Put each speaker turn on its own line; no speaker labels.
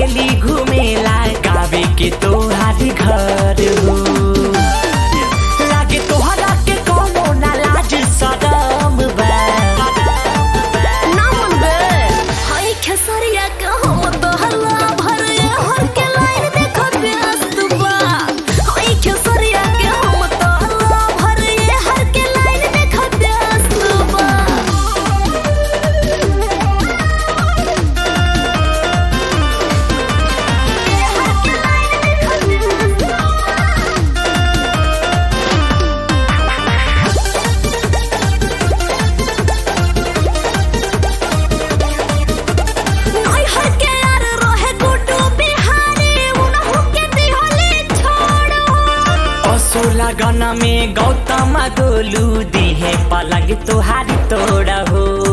सहेली घुमेला गावे के तोहार घर हो। लागे तोहरा के कोनो ना लाज शरम बा।
ना मन बे हाय खेसरिया के हम तो हल्ला भर हर के लाइन देखो व्यस्त बा। हाय खेसरिया के हम तो हल्ला भर हर के लाइन देखो व्यस्त बा।
लगन में गौतम गोलू दिहे पलंग तुहारी तोड़ हो।